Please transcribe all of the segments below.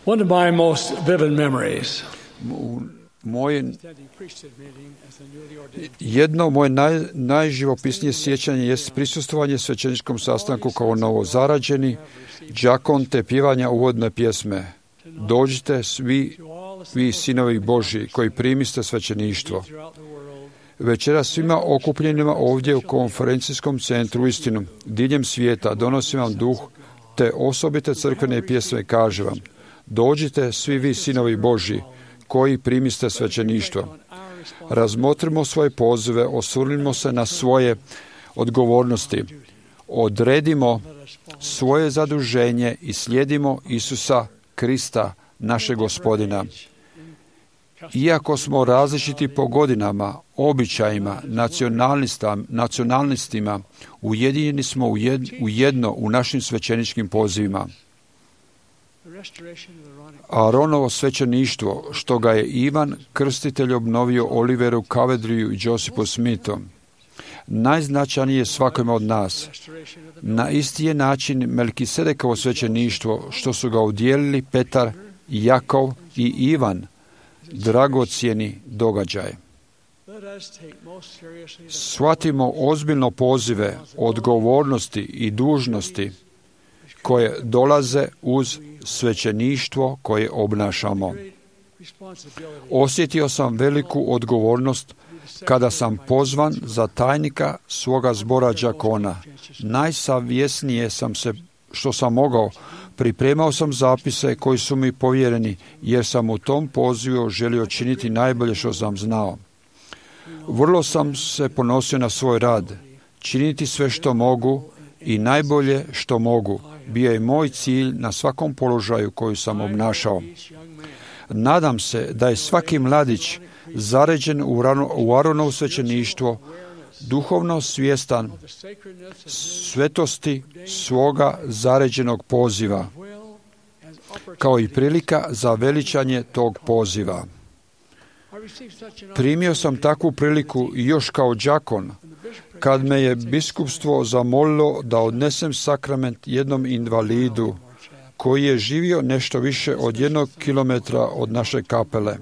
One of my most vivid memories. Jedno moje najživopisnije sjećanje jest prisustvovanje svećeničkom sastanku kao novozarađeni đakon te pjevanja uvodne pjesme. Dođite svi vi sinovi Božji koji primiste svećeništvo. Večeras svima okupljenima ovdje u konferencijskom centru istinu diljem svijeta donosim vam duh te osobite crkvene pjesme kaže vam. Dođite svi vi sinovi Božji koji primiste svećeništvo. Razmotrimo svoje pozive, osvrnimo se na svoje odgovornosti. Odredimo svoje zaduženje i slijedimo Isusa Krista, našeg Gospodina. Iako smo različiti po godinama, običajima, nacionalnostima, ujedinjeni smo u jedno u našim svećeničkim pozivima. Aaronovo svećeništvo, što ga je Ivan Krstitelj obnovio Oliveru Cowderyju i Josephu Smithu, najznačajnije je svakome od nas. Na isti je način Melkisedekovo svećeništvo, što su ga udjelili Petar, Jakov i Ivan, dragocjeni događaj. Shvatimo ozbiljno pozive, odgovornosti i dužnosti koje dolaze uz svećeništvo koje obnašamo. Osjetio sam veliku odgovornost kada sam pozvan za tajnika svoga zbora đakona. Najsavjesnije sam se što sam mogao. Pripremao sam zapise koji su mi povjereni, jer sam u tom pozivu želio činiti najbolje što sam znao. Vrlo sam se ponosio na svoj rad, činiti sve što mogu i najbolje što mogu. Bio je moj cilj na svakom položaju koju sam obnašao. Nadam se da je svaki mladić zaređen u Aaronovo svećeništvo duhovno svjestan svetosti svoga zaređenog poziva, kao i prilika za veličanje tog poziva. Primio sam takvu priliku još kao đakon, kad me je biskupstvo zamolilo da odnesem sakrament jednom invalidu, koji je živio nešto više od 1 kilometra od naše kapele.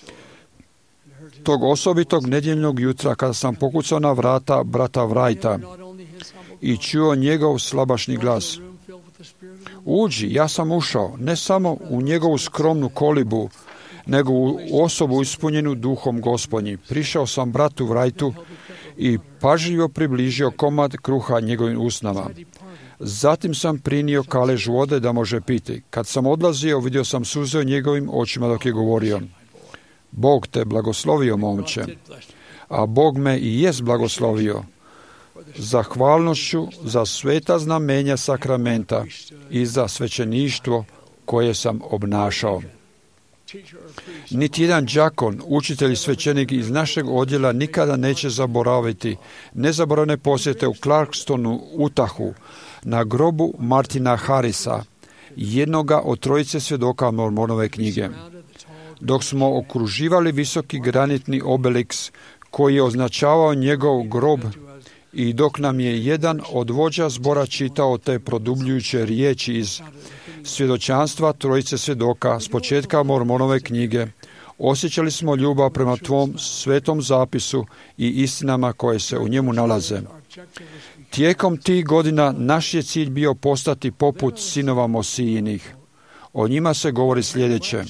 Tog osobitog nedjeljnog jutra, kada sam pokucao na vrata brata Wrighta i čuo njegov slabašni glas. Uđi, ja sam ušao, ne samo u njegovu skromnu kolibu, nego u osobu ispunjenu duhom Gospodnji. Prišao sam bratu Wrightu i pažljivo približio komad kruha njegovim usnama. Zatim sam prinio kalež vode da može piti. Kad sam odlazio, vidio sam suze u njegovim očima dok je govorio. Bog te blagoslovio, momče, a Bog me i jest blagoslovio zahvalnošću za sveta znamenja sakramenta i za svećeništvo koje sam obnašao. Niti jedan đakon, učitelj i svećenik iz našeg odjela nikada neće zaboraviti nezaboravne posjete u Clarkstonu, Utahu, na grobu Martina Harrisa, jednoga od trojice svjedoka Mormonove knjige. Dok smo okruživali visoki granitni obeliks koji je označavao njegov grob i dok nam je jedan od vođa zbora čitao te produbljujuće riječi iz svjedočanstva trojice svjedoka s početka Mormonove knjige, osjećali smo ljubav prema tvom svetom zapisu i istinama koje se u njemu nalaze. Tijekom tih godina naš je cilj bio postati poput sinova Mosijinih. O njima se govori sljedeće.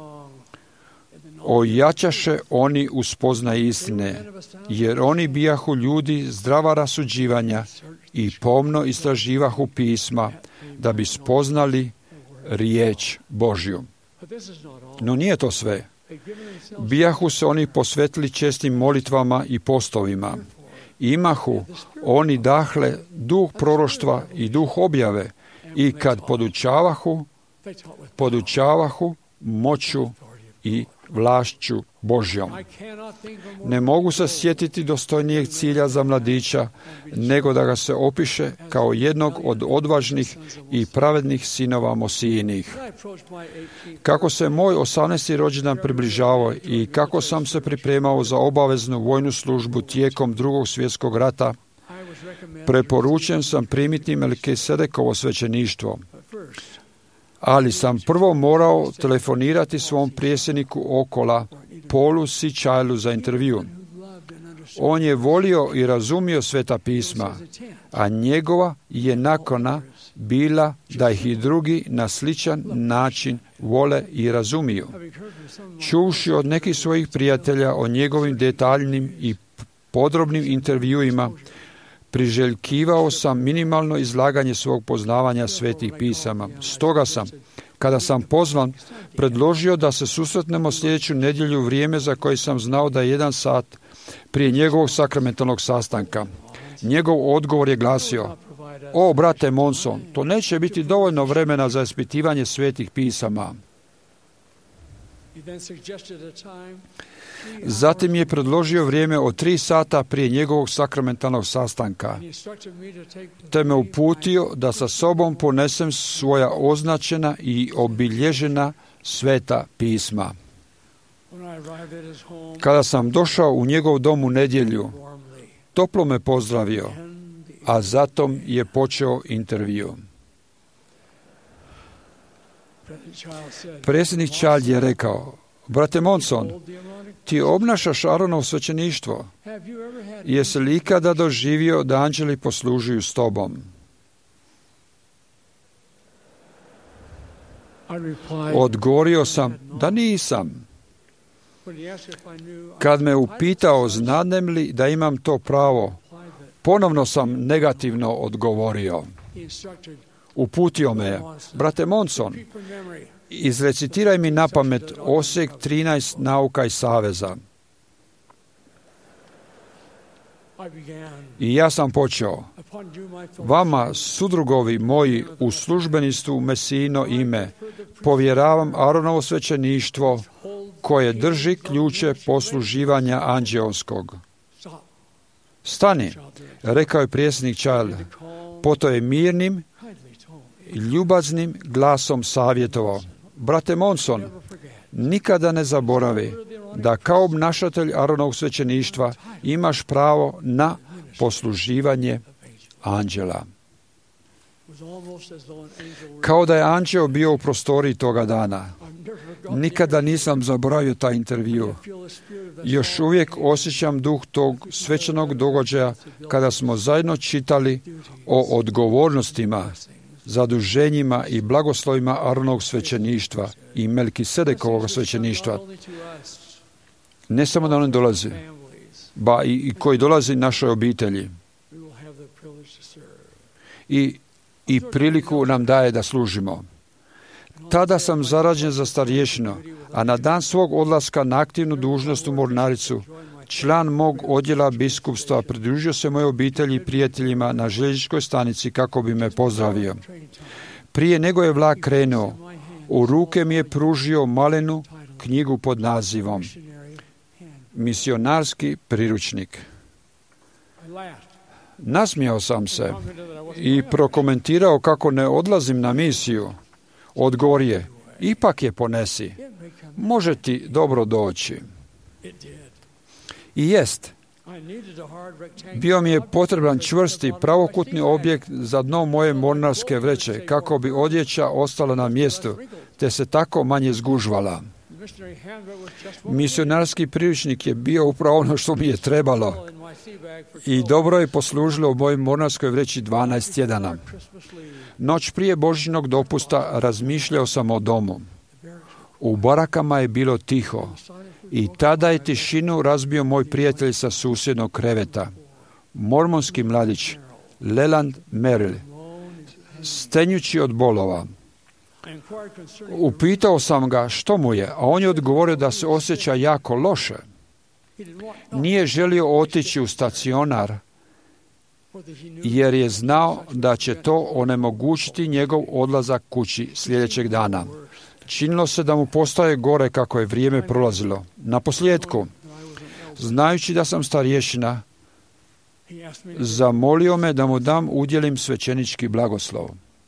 Ojačaše oni u spoznaji istine, jer oni bijahu ljudi zdrava rasuđivanja i pomno istraživahu pisma, da bi spoznali riječ Božju. No nije to sve. Bijahu se oni posvetili čestim molitvama i postovima. Imahu oni dahle duh proroštva i duh objave i kad podučavahu moću i vlašću Božjom. Ne mogu se sjetiti dostojnijeg cilja za mladića, nego da ga se opiše kao jednog od odvažnih i pravednih sinova Mosijinih. Kako se moj 18. rođendan približavao i kako sam se pripremao za obaveznu vojnu službu tijekom Drugog svjetskog rata, preporučen sam primiti Melkisedekovo svećeništvo. ali sam prvo morao telefonirati svom predsjedniku Okola, Paulu C. Childu, za intervju. On je volio i razumio Sveta pisma, a njegova je nakana bila da ih i drugi na sličan način vole i razumiju. Čuvši od nekih svojih prijatelja o njegovim detaljnim i podrobnim intervjuima, priželjkivao sam minimalno izlaganje svog poznavanja Svetih pisama. Stoga sam, kada sam pozvan, predložio da se susretnemo sljedeću nedjelju, vrijeme za koje sam znao da je 1 sat prije njegovog sakramentalnog sastanka. Njegov odgovor je glasio: "O, brate Monson, to neće biti dovoljno vremena za ispitivanje Svetih pisama." Zatim je predložio vrijeme od 3 sata prije njegovog sakramentalnog sastanka, te me uputio da sa sobom ponesem svoja označena i obilježena Sveta pisma. Kada sam došao u njegov dom u nedjelju, toplo me pozdravio, a zatom je počeo intervju. Predsjednik Child je rekao: "Brate Monson, ti obnašaš Aaronovo svećeništvo. Jesi li ikada doživio da anđeli poslužuju s tobom?" Odgovorio sam da nisam. Kad me upitao znadem li da imam to pravo, ponovno sam negativno odgovorio. Uputio me je: "Brate Monson, izrecitiraj mi na pamet osjek 13 nauka i saveza." I ja sam počeo: "Vama, sudrugovi moji, u službenistvu Mesijino ime, povjeravam Aaronovo svećeništvo koje drži ključe posluživanja anđeonskog." "Stani," rekao je predsjednik Child. Potom je mirnim, ljubaznim glasom savjetovao: "Brate Monson, nikada ne zaboravi da kao obnašatelj Aaronovog svećeništva imaš pravo na posluživanje anđela." Kao da je anđeo bio u prostoriji toga dana. Nikada nisam zaboravio taj intervju. Još uvijek osjećam duh tog svečanog događaja kada smo zajedno čitali o odgovornostima, zaduženjima i blagoslovima Aaronovog svećeništva i Melkisedekovog svećeništva. Ne samo da oni dolaze, ba i koji dolazi našoj obitelji. I priliku nam daje da služimo. Tada sam zarađen za starješinu, a na dan svog odlaska na aktivnu dužnost u mornaricu, član mog odjela biskupstva pridružio se mojoj obitelji i prijateljima na željezničkoj stanici kako bi me pozdravio. Prije nego je vlak krenuo, u ruke mi je pružio malenu knjigu pod nazivom Misionarski priručnik. Nasmijao sam se i prokomentirao kako ne odlazim na misiju. Odgovor je: "Ipak je ponesi, može ti dobro doći." I jest. Bio mi je potreban čvrsti, pravokutni objekt za dno moje mornarske vreće, kako bi odjeća ostala na mjestu, te se tako manje zgužvala. Misionarski priručnik je bio upravo ono što mi je trebalo i dobro je poslužilo u mojoj mornarskoj vreći 12 tjedana. Noć prije Božićnog dopusta razmišljao sam o domu. U barakama je bilo tiho i tada je tišinu razbio moj prijatelj sa susjednog kreveta, mormonski mladić Leland Merrill, stenjući od bolova. Upitao sam ga što mu je, a on je odgovorio da se osjeća jako loše. Nije želio otići u stacionar, jer je znao da će to onemogućiti njegov odlazak kući sljedećeg dana. Činilo se da mu postaje gore kako je vrijeme prolazilo. Naposljetku, znajući da sam starješina, zamolio me da mu udjelim svećenički blagoslov.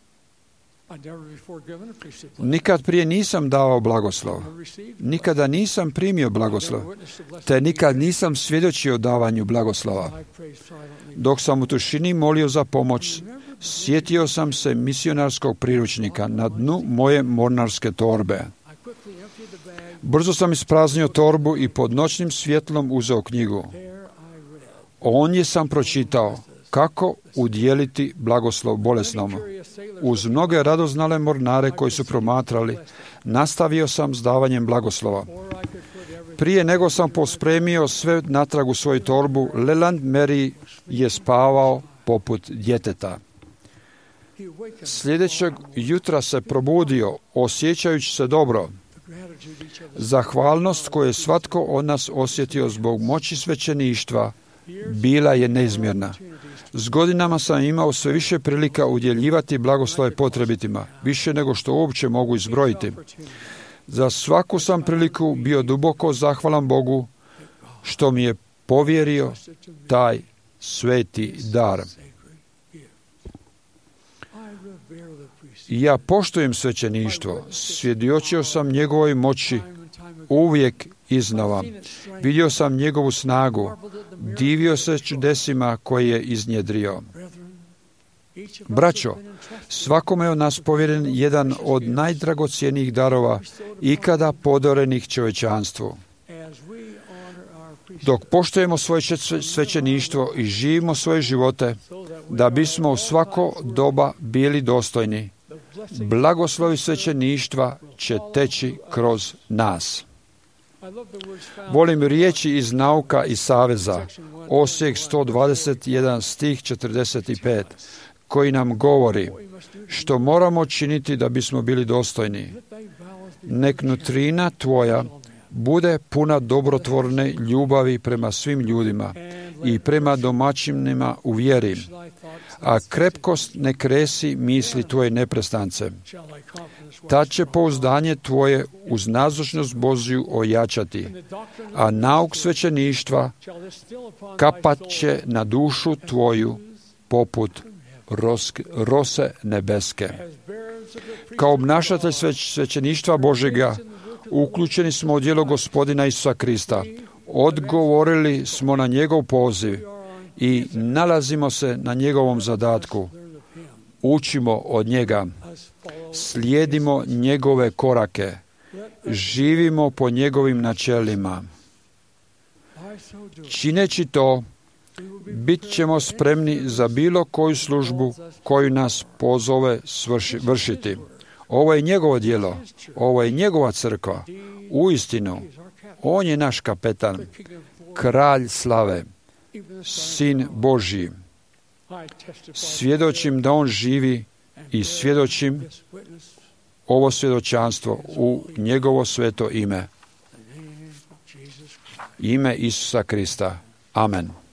Nikad prije nisam davao blagoslov. Nikada nisam primio blagoslov. Te nikad nisam svjedočio davanju blagoslova. Dok sam u tišini molio za pomoć, Sjetio sam se misionarskog priručnika na dnu moje mornarske torbe. Brzo sam ispraznio torbu i pod noćnim svjetlom uzeo knjigu. Ondje sam pročitao kako udjeliti blagoslov bolesnom. Uz mnoge radoznale mornare koji su promatrali, nastavio sam s davanjem blagoslova. Prije nego sam pospremio sve natrag u svoju torbu, Leland Mary je spavao poput djeteta. Sljedećeg jutra se probudio, osjećajući se dobro. Zahvalnost koju je svatko od nas osjetio zbog moći svećeništva bila je neizmjerna. S godinama sam imao sve više prilika udjeljivati blagoslove potrebitima, više nego što uopće mogu izbrojiti. Za svaku sam priliku bio duboko zahvalan Bogu što mi je povjerio taj sveti dar. Ja poštujem svećeništvo, svjedočio sam njegovoj moći uvijek iznova. Vidio sam njegovu snagu, divio se čudesima koje je iznjedrio. Braćo, svakome od nas povjeren jedan od najdragocjenijih darova ikada podarenih čovječanstvu. Dok poštujemo svoje svećeništvo i živimo svoje živote, da bismo u svako doba bili dostojni, blagoslovi svećeništva će teći kroz nas. Volim riječi iz Nauka i saveza, Osijek 121 stih 45, koji nam govori što moramo činiti da bismo bili dostojni. Nek nutrina tvoja bude puna dobrotvorne ljubavi prema svim ljudima i prema domaćinima u vjeri, a krepkost ne kresi misli tvoje neprestance. Tad će pouzdanje tvoje uz nazočnost Božju ojačati, a nauk svećeništva kapat će na dušu tvoju poput rose nebeske. Kao obnašatelj svećeništva Božjega uključeni smo u djelo Gospodina Isusa Krista. Odgovorili smo na njegov poziv i nalazimo se na njegovom zadatku. Učimo od njega, slijedimo njegove korake, živimo po njegovim načelima. Čineći to, bit ćemo spremni za bilo koju službu koju nas pozove vršiti. Ovo je njegovo djelo, ovo je njegova crkva. Uistinu, on je naš kapetan, kralj slave, sin Božji. Svjedočim da on živi i svjedočim ovo svjedočanstvo u njegovo sveto ime. Ime Isusa Krista. Amen.